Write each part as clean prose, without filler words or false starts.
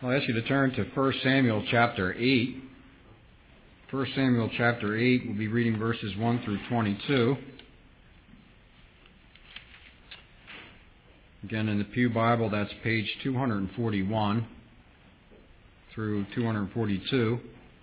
I'll ask you to turn to 1 Samuel chapter 8. 1 Samuel chapter 8, we'll be reading verses 1 through 22. Again, in the Pew Bible, that's page 241 through 242.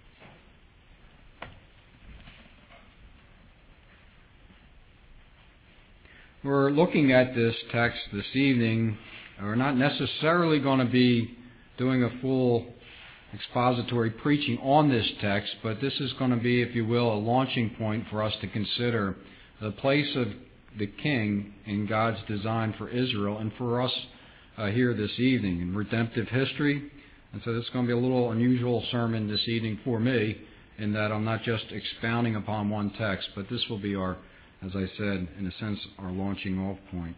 We're looking at this text this evening. We're not necessarily going to be doing a full expository preaching on this text, but this is going to be, if you will, a launching point for us to consider the place of the king in God's design for Israel and for us here this evening in redemptive history. And so this is going to be a little unusual sermon this evening for me in that I'm not just expounding upon one text, but this will be our, as I said, in a sense, our launching off point.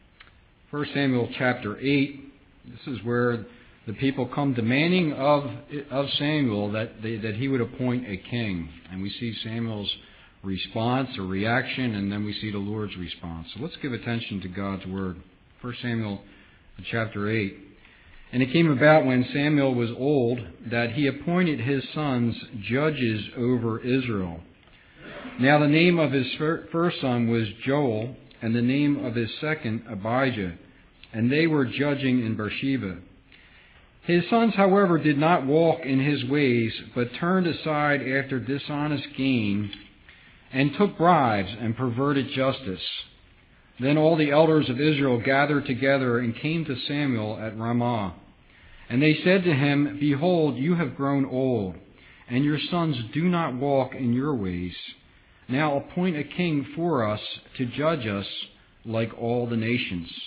1 Samuel chapter 8, this is where the people come demanding of Samuel that he would appoint a king. And we see Samuel's response or reaction, and then we see the Lord's response. So let's give attention to God's word. 1 Samuel chapter 8. And it came about when Samuel was old that he appointed his sons judges over Israel. Now the name of his first son was Joel, and the name of his second Abijah, and they were judging in Beersheba. His sons, however, did not walk in his ways, but turned aside after dishonest gain, and took bribes and perverted justice. Then all the elders of Israel gathered together and came to Samuel at Ramah. And they said to him, Behold, you have grown old, and your sons do not walk in your ways. Now appoint a king for us to judge us like all the nations.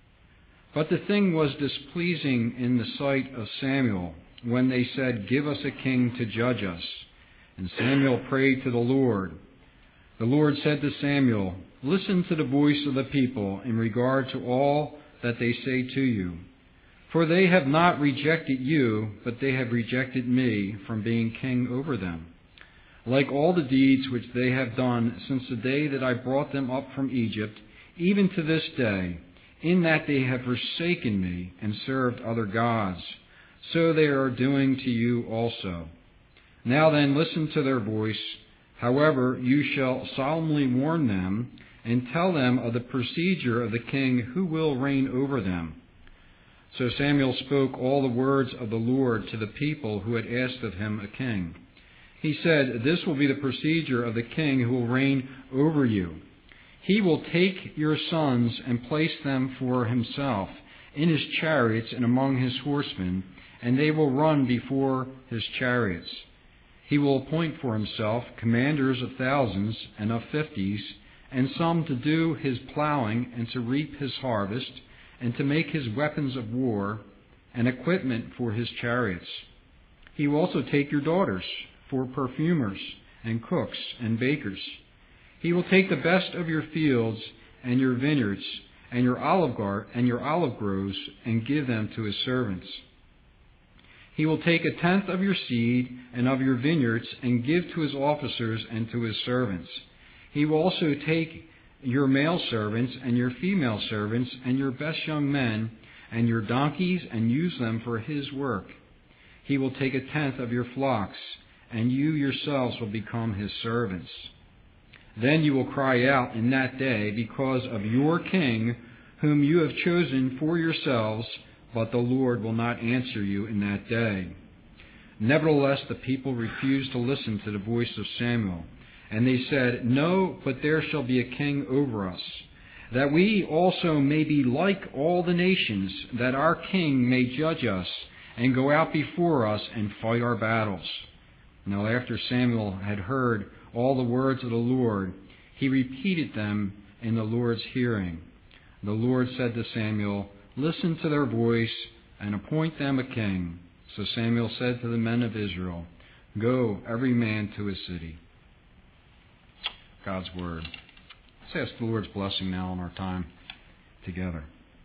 But the thing was displeasing in the sight of Samuel when they said, Give us a king to judge us. And Samuel prayed to the Lord. The Lord said to Samuel, Listen to the voice of the people in regard to all that they say to you. For they have not rejected you, but they have rejected me from being king over them. Like all the deeds which they have done since the day that I brought them up from Egypt, even to this day, in that they have forsaken me and served other gods, so they are doing to you also. Now then, listen to their voice. However, you shall solemnly warn them and tell them of the procedure of the king who will reign over them. So Samuel spoke all the words of the Lord to the people who had asked of him a king. He said, This will be the procedure of the king who will reign over you. He will take your sons and place them for himself in his chariots and among his horsemen, and they will run before his chariots. He will appoint for himself commanders of thousands and of fifties, and some to do his plowing and to reap his harvest, and to make his weapons of war and equipment for his chariots. He will also take your daughters for perfumers and cooks and bakers. He will take the best of your fields and your vineyards and your olive groves and give them to his servants. He will take 1/10 of your seed and of your vineyards and give to his officers and to his servants. He will also take your male servants and your female servants and your best young men and your donkeys and use them for his work. He will take 1/10 of your flocks, and you yourselves will become his servants. Then you will cry out in that day because of your king, whom you have chosen for yourselves, but the Lord will not answer you in that day. Nevertheless, the people refused to listen to the voice of Samuel. And they said, No, but there shall be a king over us, that we also may be like all the nations, that our king may judge us and go out before us and fight our battles. Now after Samuel had heard all the words of the Lord, he repeated them in the Lord's hearing. The Lord said to Samuel, Listen to their voice and appoint them a king. So Samuel said to the men of Israel, Go, every man to his city. God's word. Let's ask the Lord's blessing now on our time together.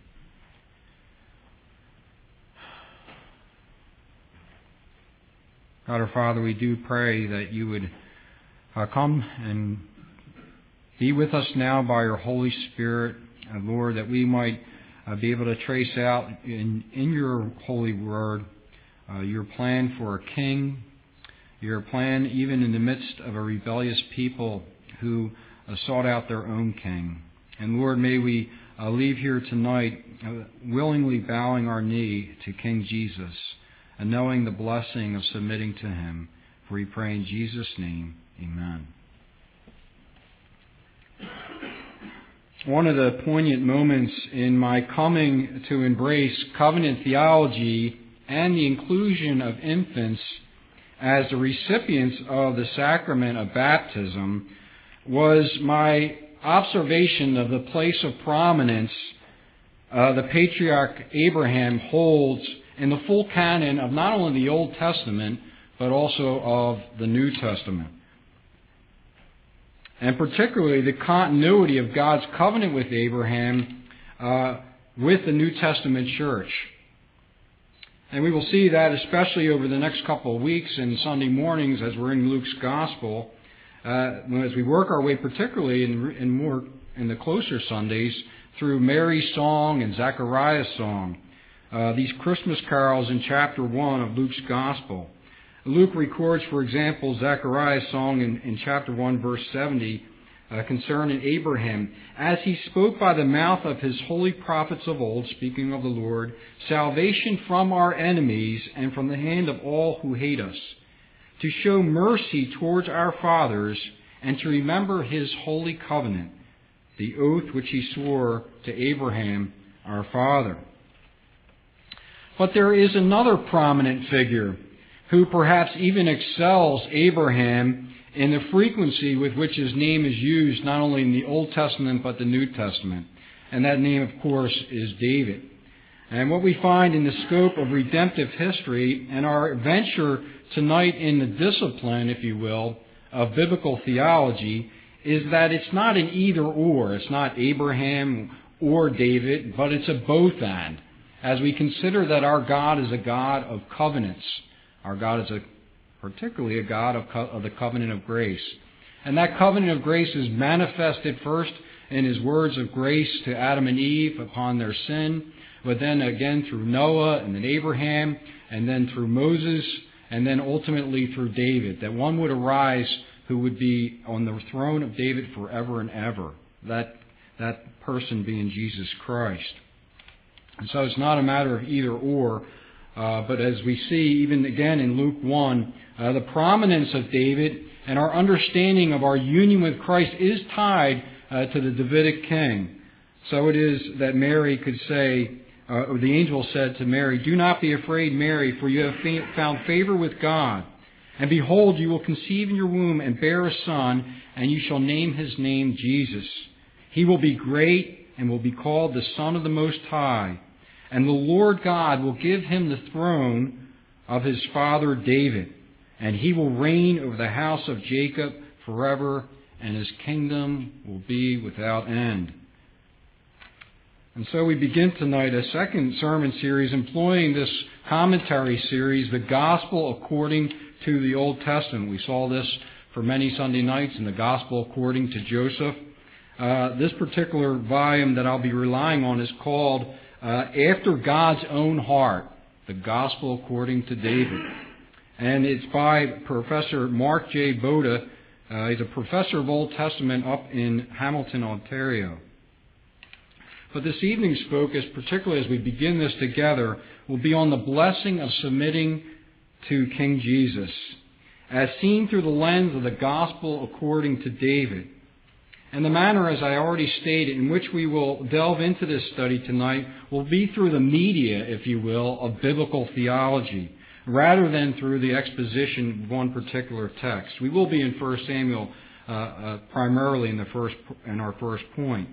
God our Father, we do pray that you would come and be with us now by your Holy Spirit, Lord, that we might be able to trace out in your holy word your plan for a king, your plan even in the midst of a rebellious people who sought out their own king. And Lord, may we leave here tonight willingly bowing our knee to King Jesus and knowing the blessing of submitting to Him. For we pray in Jesus' name, amen. One of the poignant moments in my coming to embrace covenant theology and the inclusion of infants as the recipients of the sacrament of baptism was my observation of the place of prominence the patriarch Abraham holds in the full canon of not only the Old Testament, but also of the New Testament. And particularly the continuity of God's covenant with Abraham with the New Testament church. And we will see that especially over the next couple of weeks and Sunday mornings as we're in Luke's Gospel, as we work our way particularly in the closer Sundays through Mary's song and Zechariah's song, these Christmas carols in chapter 1 of Luke's Gospel. Luke records, for example, Zechariah's song in chapter 1, verse 70, concerning Abraham. As he spoke by the mouth of his holy prophets of old, speaking of the Lord, salvation from our enemies and from the hand of all who hate us, to show mercy towards our fathers and to remember his holy covenant, the oath which he swore to Abraham, our father. But there is another prominent figure who perhaps even excels Abraham in the frequency with which his name is used not only in the Old Testament but the New Testament. And that name, of course, is David. And what we find in the scope of redemptive history and our venture tonight in the discipline, if you will, of biblical theology is that it's not an either or. It's not Abraham or David, but it's a both and. As we consider that our God is a God of covenants, our God is particularly a God of the covenant of grace. And that covenant of grace is manifested first in His words of grace to Adam and Eve upon their sin, but then again through Noah and then Abraham, and then through Moses, and then ultimately through David, that one would arise who would be on the throne of David forever and ever, that person being Jesus Christ. And so it's not a matter of either or, but as we see even again in Luke 1, the prominence of David and our understanding of our union with Christ is tied to the Davidic king. So it is that Mary could say, or the angel said to Mary, "Do not be afraid, Mary, for you have found favor with God. And behold, you will conceive in your womb and bear a son, and you shall name his name Jesus. He will be great and will be called the Son of the Most High. And the Lord God will give him the throne of his father David, and he will reign over the house of Jacob forever, and his kingdom will be without end." And so we begin tonight a second sermon series employing this commentary series, The Gospel According to the Old Testament. We saw this for many Sunday nights in the Gospel According to Joseph. This particular volume that I'll be relying on is called After God's Own Heart, The Gospel According to David. And it's by Professor Mark J. Boda. He's a professor of Old Testament up in Hamilton, Ontario. But this evening's focus, particularly as we begin this together, will be on the blessing of submitting to King Jesus, as seen through the lens of the Gospel according to David. And the manner, as I already stated, in which we will delve into this study tonight will be through the media, if you will, of biblical theology, rather than through the exposition of one particular text. We will be in 1 Samuel primarily in our first point.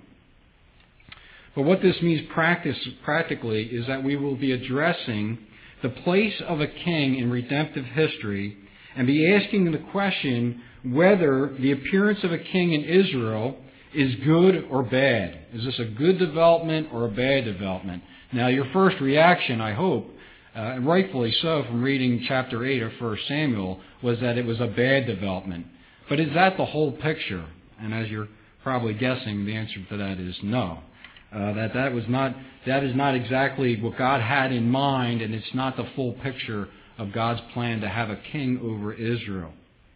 But what this means practically is that we will be addressing the place of a king in redemptive history and be asking the question whether the appearance of a king in Israel is good or bad. Is this a good development or a bad development? Now, your first reaction, I hope, and rightfully so from reading chapter 8 of 1 Samuel, was that it was a bad development. But is that the whole picture? And as you're probably guessing, the answer to that is no. That is not exactly what God had in mind, and it's not the full picture of God's plan to have a king over Israel.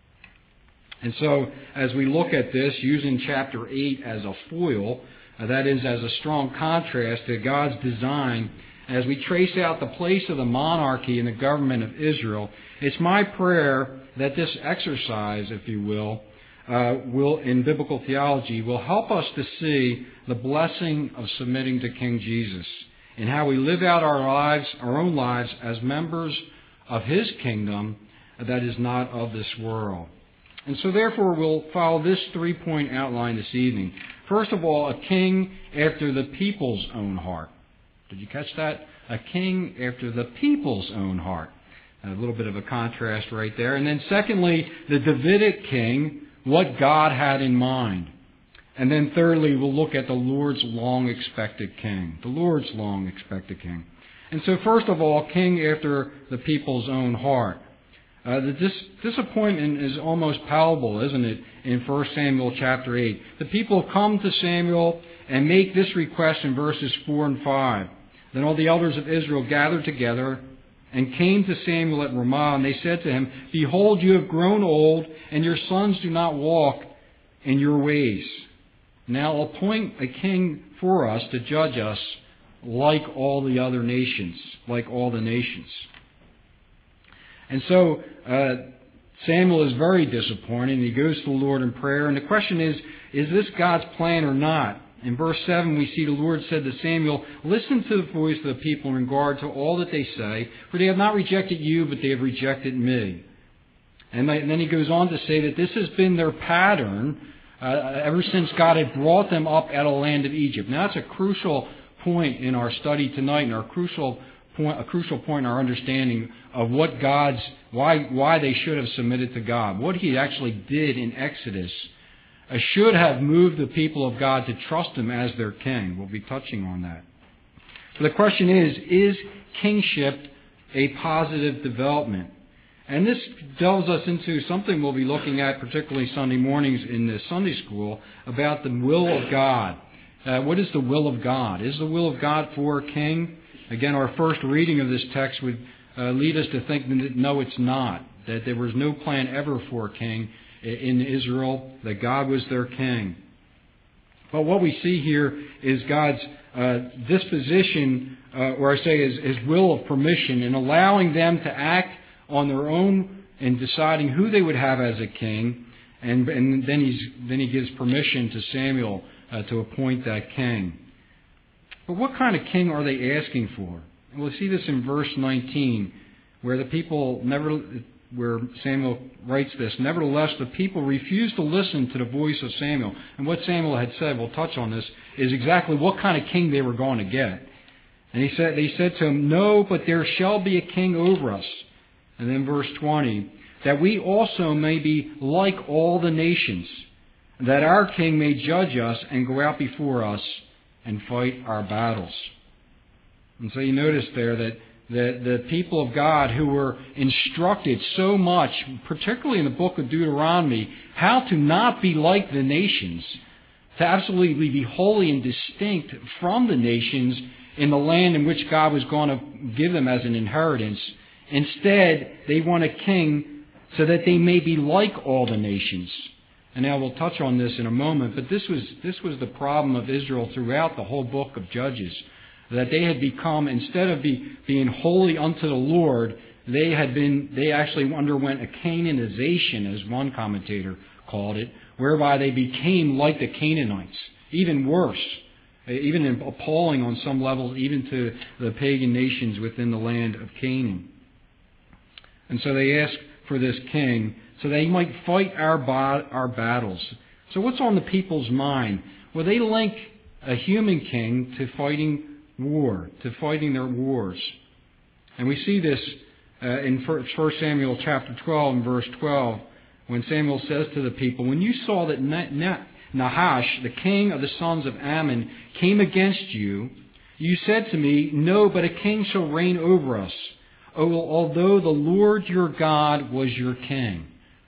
And so, as we look at this, using chapter 8 as a foil, that is, as a strong contrast to God's design, as we trace out the place of the monarchy in the government of Israel, it's my prayer that this exercise, if you will in biblical theology, will help us to see the blessing of submitting to King Jesus and how we live out our own lives as members of His kingdom that is not of this world. And so therefore we'll follow this 3-point outline this evening. First of all, a king after the people's own heart. Did you catch that? A king after the people's own heart. A little bit of a contrast right there. And then secondly, the Davidic king, what God had in mind. And then thirdly, we'll look at the Lord's long-expected king. The Lord's long-expected king. And so first of all, king after the people's own heart. The disappointment is almost palpable, isn't it, in 1 Samuel chapter 8. The people come to Samuel and make this request in verses 4 and 5. Then all the elders of Israel gathered together and came to Samuel at Ramah, and they said to him, "Behold, you have grown old, and your sons do not walk in your ways. Now appoint a king for us to judge us like all the other nations," like all the nations. And so Samuel is very disappointed, and he goes to the Lord in prayer. And the question is this God's plan or not? In verse 7 we see the Lord said to Samuel, "Listen to the voice of the people in regard to all that they say, for they have not rejected you, but they have rejected me." And then he goes on to say that this has been their pattern ever since God had brought them up out of the land of Egypt. Now that's a crucial point in our study tonight, and a crucial point in our understanding of what why they should have submitted to God. What He actually did in Exodus should have moved the people of God to trust Him as their king. We'll be touching on that. So the question is kingship a positive development? And this delves us into something we'll be looking at, particularly Sunday mornings in the Sunday school, about the will of God. What is the will of God? Is the will of God for a king? Again, our first reading of this text would lead us to think that no, it's not. That there was no plan ever for a king in Israel, that God was their king. But what we see here is God's disposition, or I say His will of permission, in allowing them to act on their own in deciding who they would have as a king. And then He gives permission to Samuel to appoint that king. But what kind of king are they asking for? And we'll see this in verse 19, where where Samuel writes this, "Nevertheless, the people refused to listen to the voice of Samuel." And what Samuel had said, we'll touch on this, is exactly what kind of king they were going to get. And they said to him, "No, but there shall be a king over us." And then verse 20, "That we also may be like all the nations, that our king may judge us and go out before us and fight our battles." And so you notice there that the people of God who were instructed so much, particularly in the book of Deuteronomy, how to not be like the nations, to absolutely be holy and distinct from the nations in the land in which God was going to give them as an inheritance. Instead, they want a king so that they may be like all the nations. And now we'll touch on this in a moment, but this was the problem of Israel throughout the whole book of Judges. That they had become, instead of being holy unto the Lord, they actually underwent a Canaanization, as one commentator called it, whereby they became like the Canaanites, even worse, even appalling on some levels, even to the pagan nations within the land of Canaan. And so they asked for this king so they might fight our battles. So what's on the people's mind? Well, they link a human king to fighting war, to fighting their wars. And we see this in 1 Samuel chapter 12 and verse 12, when Samuel says to the people, "When you saw that Nahash, the king of the sons of Ammon, came against you, you said to me, 'No, but a king shall reign over us, although the Lord your God was your king.'"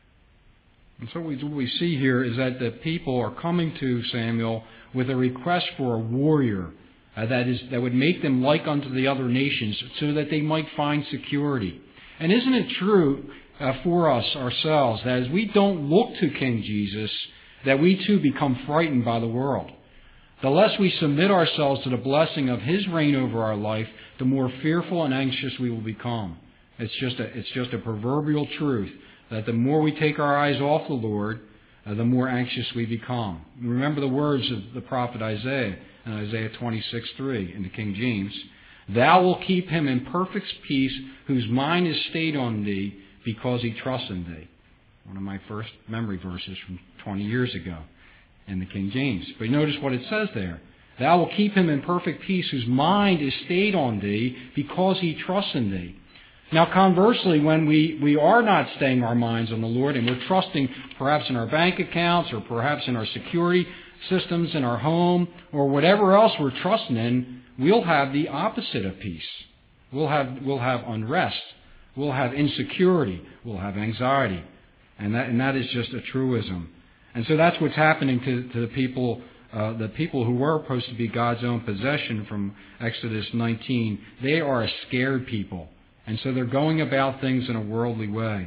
And so what we see here is that the people are coming to Samuel with a request for a warrior, that would make them like unto the other nations, so that they might find security. And isn't it true for us ourselves that as we don't look to King Jesus, that we too become frightened by the world? The less we submit ourselves to the blessing of His reign over our life, the more fearful and anxious we will become. It's just a proverbial truth that the more we take our eyes off the Lord, the more anxious we become. Remember the words of the prophet Isaiah in Isaiah 26:3 in the King James. Thou wilt keep him in perfect peace, whose mind is stayed on thee, because he trusts in thee. One of my first memory verses from 20 years ago in the King James. But notice what it says there. Thou wilt keep him in perfect peace, whose mind is stayed on thee, because he trusts in thee. Now, conversely, when we are not staying our minds on the Lord, and we're trusting perhaps in our bank accounts, or perhaps in our security systems in our home, or whatever else we're trusting in, we'll have the opposite of peace. We'll have unrest. We'll have insecurity. We'll have anxiety. And that is just a truism. And so that's what's happening to the people who were supposed to be God's own possession from Exodus 19. They are a scared people. And so they're going about things in a worldly way.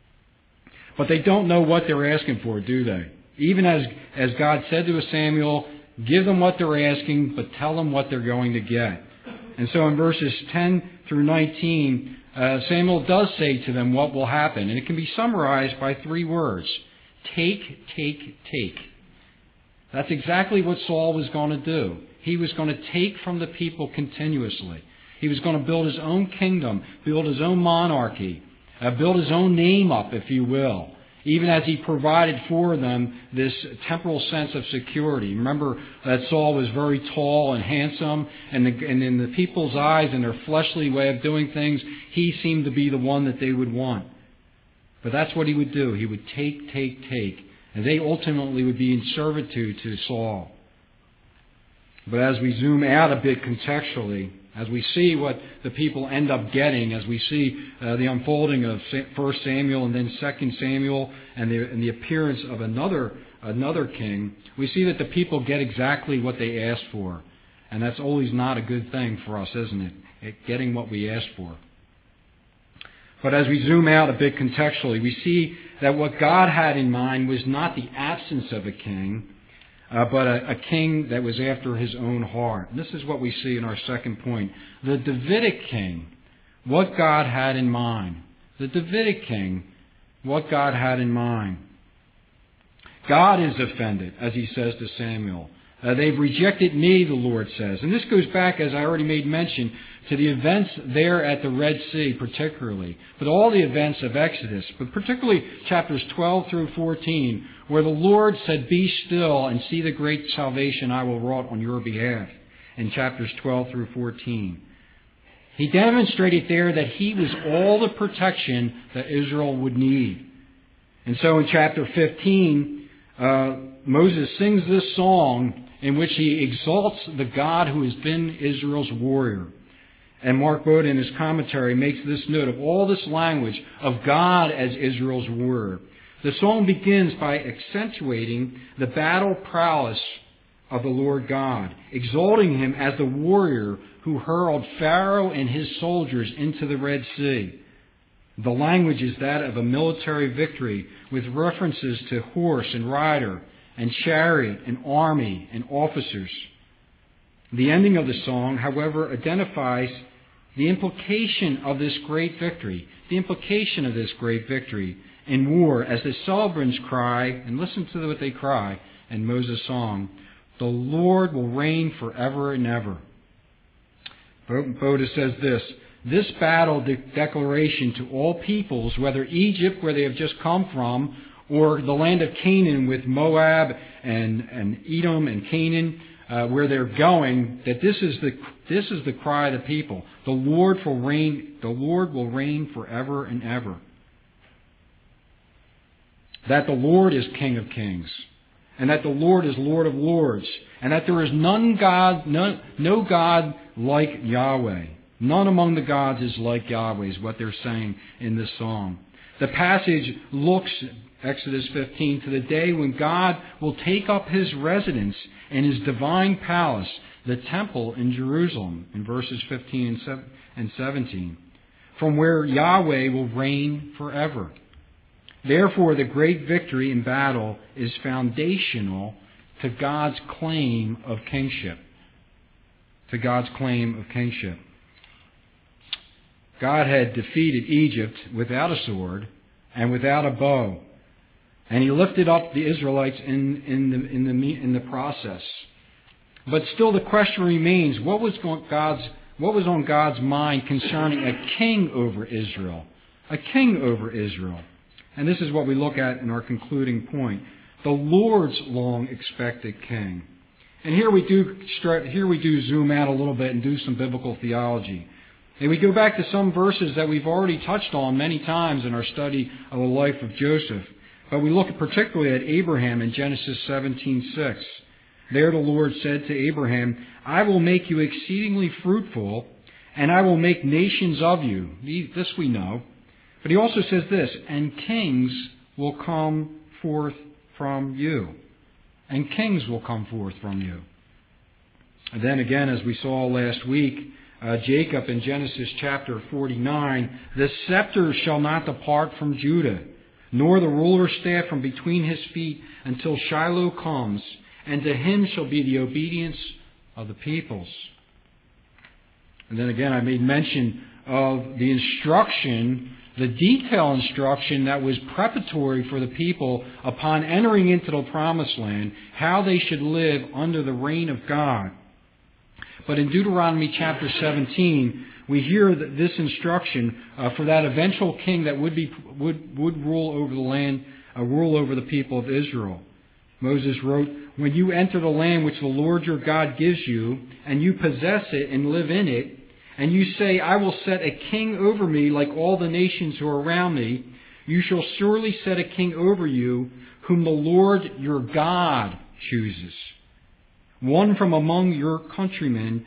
But they don't know what they're asking for, do they? Even as God said to Samuel, give them what they're asking, but tell them what they're going to get. And so in verses 10 through 19, Samuel does say to them what will happen. And it can be summarized by 3 words. Take, take, take. That's exactly what Saul was going to do. He was going to take from the people continuously. He was going to build his own kingdom, build his own monarchy, build his own name up, if you will, even as he provided for them this temporal sense of security. Remember that Saul was very tall and handsome, and in the people's eyes and their fleshly way of doing things, he seemed to be the one that they would want. But that's what he would do. He would take, take, take. And they ultimately would be in servitude to Saul. But as we zoom out a bit contextually, as we see what the people end up getting, as we see the unfolding of 1 Samuel and then 2 Samuel and the appearance of another king, we see that the people get exactly what they asked for. And that's always not a good thing for us, isn't it? Getting what we asked for. But as we zoom out a bit contextually, we see that what God had in mind was not the absence of a king, but a king that was after his own heart. And this is what we see in our second point. The Davidic king, what God had in mind. The Davidic king, what God had in mind. God is offended, as he says to Samuel. They've rejected me, the Lord says. And this goes back, as I already made mention, to the events there at the Red Sea particularly, but all the events of Exodus, but particularly chapters 12 through 14, where the Lord said, be still and see the great salvation I will wrought on your behalf, in chapters 12 through 14. He demonstrated there that he was all the protection that Israel would need. And so in chapter 15, Moses sings this song in which he exalts the God who has been Israel's warrior. And Mark Bowden in his commentary makes this note of all this language of God as Israel's warrior. The song begins by accentuating the battle prowess of the Lord God, exalting him as the warrior who hurled Pharaoh and his soldiers into the Red Sea. The language is that of a military victory with references to horse and rider and chariot and army and officers. The ending of the song, however, identifies the implication of this great victory, in war, as the celebrants cry, and listen to what they cry in Moses' song, the Lord will reign forever and ever. Boda says this battle declaration to all peoples, whether Egypt, where they have just come from, or the land of Canaan with Moab and Edom and Canaan, where they're going, that this is the cry of the people. The Lord will reign forever and ever. That the Lord is King of kings, and that the Lord is Lord of lords, and that there is no God like Yahweh. None among the gods is like Yahweh, is what they're saying in this song. The passage looks, Exodus 15, to the day when God will take up his residence in his divine palace, the temple in Jerusalem, in verses 15 and 17, from where Yahweh will reign forever. Therefore, the great victory in battle is foundational to God's claim of kingship. To God's claim of kingship. God had defeated Egypt without a sword and without a bow, and He lifted up the Israelites in the process. But still, the question remains: what was on God's mind concerning a king over Israel? A king over Israel. And this is what we look at in our concluding point: the Lord's long-expected king. And here we do zoom out a little bit and do some biblical theology. And we go back to some verses that we've already touched on many times in our study of the life of Joseph. But we look particularly at Abraham in Genesis 17:6. There the Lord said to Abraham, "I will make you exceedingly fruitful, and I will make nations of you." This we know. But He also says this, "And kings will come forth from you." And kings will come forth from you. And then again, as we saw last week, Jacob in Genesis chapter 49, "The scepter shall not depart from Judah, nor the ruler's staff from between his feet, until Shiloh comes, and to him shall be the obedience of the peoples." And then again, I made mention of the instruction, the detailed instruction that was preparatory for the people upon entering into the promised land, how they should live under the reign of God. But in Deuteronomy chapter 17, we hear that this instruction for that eventual king that would rule over the land, rule over the people of Israel. Moses wrote, "When you enter the land which the Lord your God gives you, and you possess it and live in it, and you say, 'I will set a king over me like all the nations who are around me,' you shall surely set a king over you, whom the Lord your God chooses. One from among your countrymen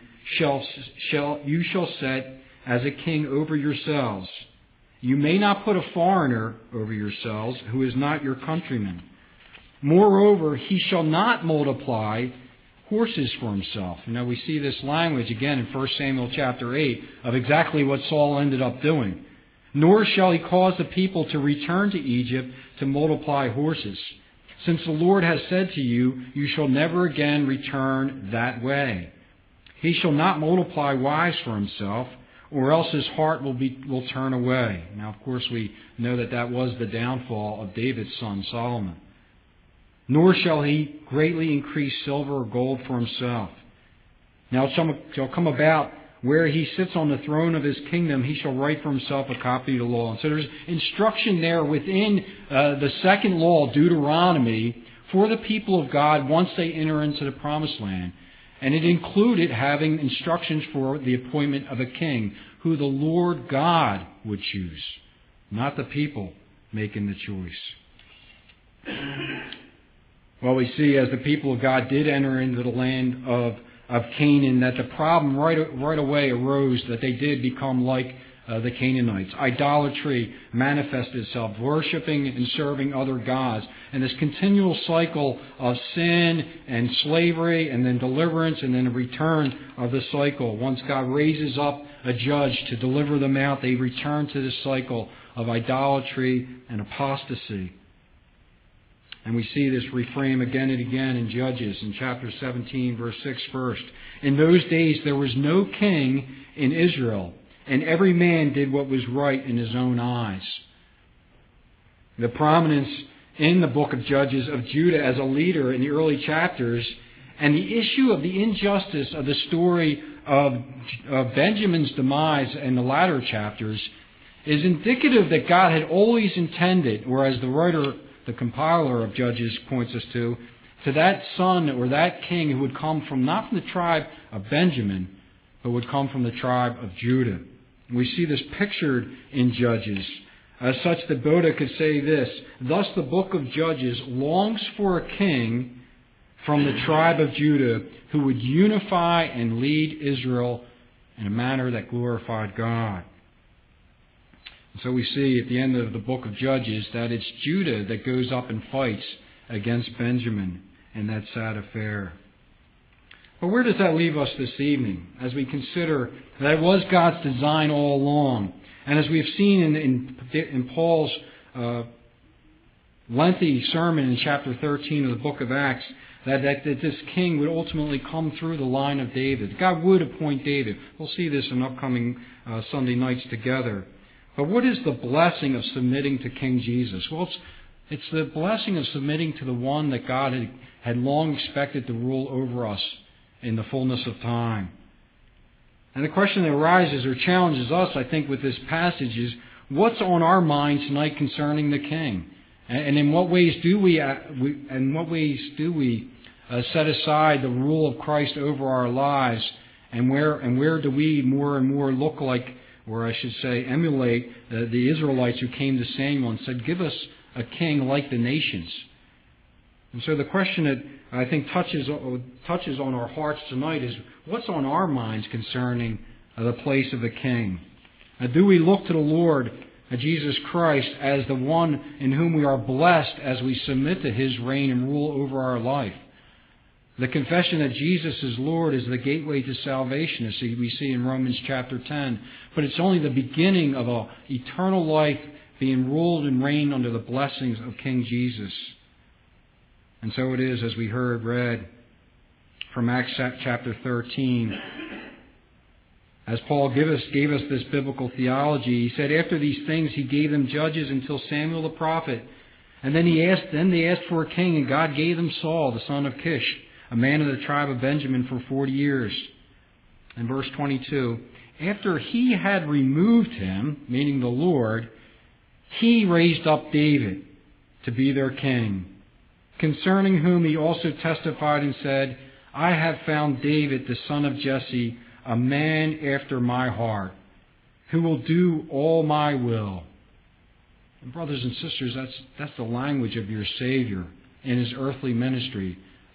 you shall set as a king over yourselves. You may not put a foreigner over yourselves who is not your countryman. Moreover, he shall not multiply horses for himself." You know, we see this language again in 1 Samuel chapter 8 of exactly what Saul ended up doing. "Nor shall he cause the people to return to Egypt to multiply horses. Since the Lord has said to you, you shall never again return that way. He shall not multiply wives for himself, or else his heart will turn away." Now, of course, we know that was the downfall of David's son Solomon. "Nor shall he greatly increase silver or gold for himself. Now it shall come about where he sits on the throne of his kingdom, he shall write for himself a copy of the law." And so there's instruction there within the second law, Deuteronomy, for the people of God once they enter into the promised land. And it included having instructions for the appointment of a king who the Lord God would choose, not the people making the choice. Well, we see as the people of God did enter into the land of Canaan, that the problem right away arose that they did become like the Canaanites. Idolatry manifested itself, worshiping and serving other gods. And this continual cycle of sin and slavery and then deliverance and then a return of the cycle. Once God raises up a judge to deliver them out, they return to this cycle of idolatry and apostasy. And we see this reframe again and again in Judges in chapter 17, verse 6 first. "In those days there was no king in Israel, and every man did what was right in his own eyes." The prominence in the book of Judges of Judah as a leader in the early chapters, and the issue of the injustice of the story of Benjamin's demise in the latter chapters, is indicative that God had always intended, or as the writer, the compiler of Judges points us to that son or that king who would come not from the tribe of Benjamin, but would come from the tribe of Judah. We see this pictured in Judges, as such that Boda could say this: "Thus the book of Judges longs for a king from the tribe of Judah who would unify and lead Israel in a manner that glorified God." So we see at the end of the book of Judges that it's Judah that goes up and fights against Benjamin in that sad affair. But where does that leave us this evening as we consider that it was God's design all along? And as we've seen in Paul's lengthy sermon in chapter 13 of the book of Acts, that this king would ultimately come through the line of David. God would appoint David. We'll see this in upcoming Sunday nights together. But what is the blessing of submitting to King Jesus? Well, it's the blessing of submitting to the one that God had long expected to rule over us in the fullness of time. And the question that arises or challenges us, I think, with this passage is, what's on our minds tonight concerning the king? And in what ways do we set aside the rule of Christ over our lives? And where do we more and more look like, or I should say, emulate the Israelites who came to Samuel and said, "Give us a king like the nations"? And so the question that I think touches on our hearts tonight is, what's on our minds concerning the place of a king? Do we look to the Lord Jesus Christ as the one in whom we are blessed as we submit to His reign and rule over our life? The confession that Jesus is Lord is the gateway to salvation, as we see in Romans chapter 10. But it's only the beginning of an eternal life being ruled and reigned under the blessings of King Jesus. And so it is, as we read from Acts chapter 13. As Paul gave us this biblical theology, he said, after these things he gave them judges until Samuel the prophet. And then they asked for a king, and God gave them Saul, the son of Kish, a man of the tribe of Benjamin, for 40 years. In verse 22, after he had removed him, meaning the Lord, he raised up David to be their king, concerning whom he also testified and said, I have found David, the son of Jesse, a man after my heart, who will do all my will. And brothers and sisters, that's the language of your Savior in His earthly ministry.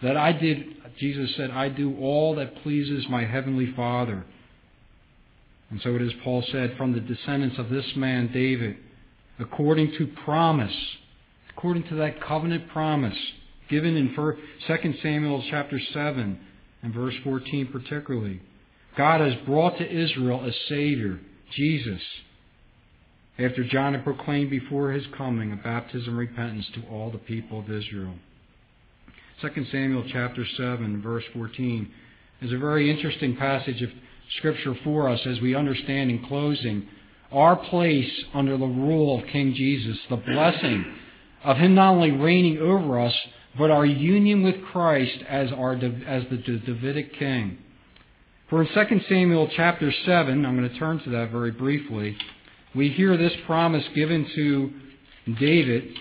Jesus said, I do all that pleases my heavenly Father. And so it is, Paul said, from the descendants of this man, David, according to promise, according to that covenant promise given in 2 Samuel chapter 7 and verse 14 particularly. God has brought to Israel a Savior, Jesus, after John had proclaimed before his coming a baptism of repentance to all the people of Israel. 2 Samuel chapter 7, verse 14 is a very interesting passage of Scripture for us as we understand in closing our place under the rule of King Jesus, the blessing of Him not only reigning over us, but our union with Christ as the Davidic king. For in 2 Samuel chapter 7, I'm going to turn to that very briefly, we hear this promise given to David.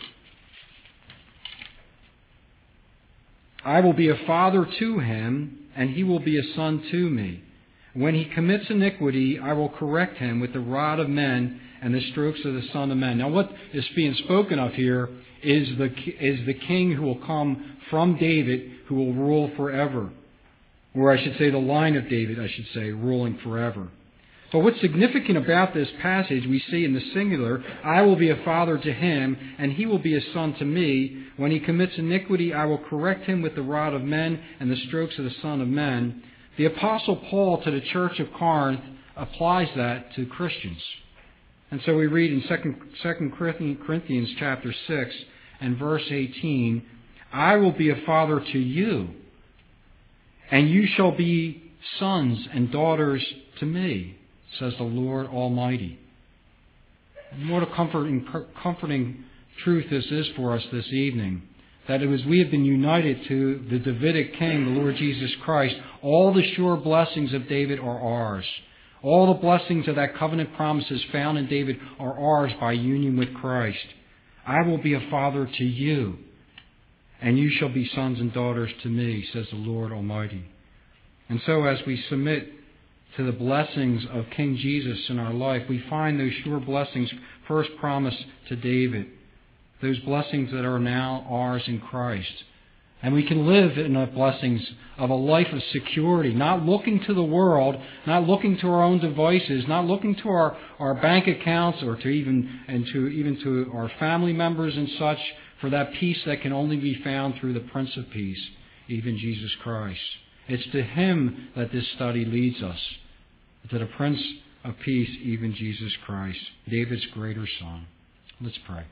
I will be a father to him, and he will be a son to me. When he commits iniquity, I will correct him with the rod of men and the strokes of the Son of Men. Now what is being spoken of here is the king who will come from David, who will rule forever. Or I should say the line of David, ruling forever. But what's significant about this passage, we see in the singular, I will be a father to him, and he will be a son to me. When he commits iniquity, I will correct him with the rod of men and the strokes of the Son of Men. The Apostle Paul to the church of Corinth applies that to Christians. And so we read in 2 Corinthians chapter 6 and verse 18, I will be a father to you, and you shall be sons and daughters to me, says the Lord Almighty. And what a comforting truth this is for us this evening. That as we have been united to the Davidic King, the Lord Jesus Christ, all the sure blessings of David are ours. All the blessings of that covenant promises found in David are ours by union with Christ. I will be a father to you, and you shall be sons and daughters to me, says the Lord Almighty. And so as we submit to the blessings of King Jesus in our life, we find those sure blessings first promised to David. Those blessings that are now ours in Christ. And we can live in the blessings of a life of security, not looking to the world, not looking to our own devices, not looking to our bank accounts or even to our family members and such for that peace that can only be found through the Prince of Peace, even Jesus Christ. It's to Him that this study leads us, to the Prince of Peace, even Jesus Christ, David's greater son. Let's pray.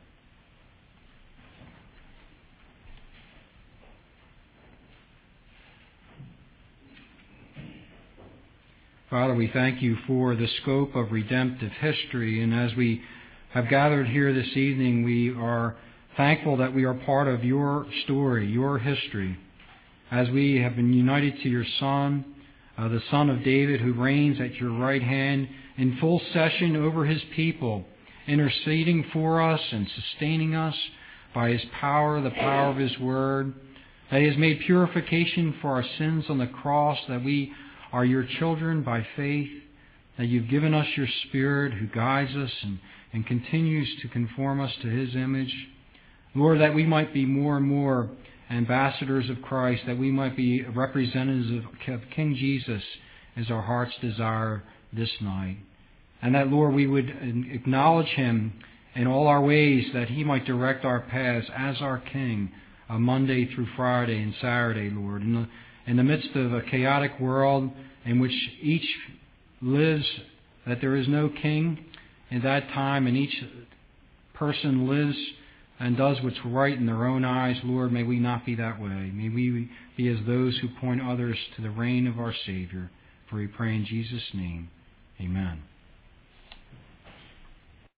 Father, we thank you for the scope of redemptive history, and as we have gathered here this evening, we are thankful that we are part of your story, your history, as we have been united to your Son, the Son of David, who reigns at your right hand in full session over his people, interceding for us and sustaining us by his power, the power of his word, that he has made purification for our sins on the cross, that we are your children by faith, that you've given us your Spirit who guides us and continues to conform us to his image. Lord, that we might be more and more ambassadors of Christ, that we might be representatives of King Jesus as our heart's desire this night. And that, Lord, we would acknowledge him in all our ways, that he might direct our paths as our King, Monday through Friday and Saturday, Lord. In the midst of a chaotic world in which each lives, that there is no king in that time, and each person lives and does what's right in their own eyes, Lord, may we not be that way. May we be as those who point others to the reign of our Savior. For we pray in Jesus' name. Amen.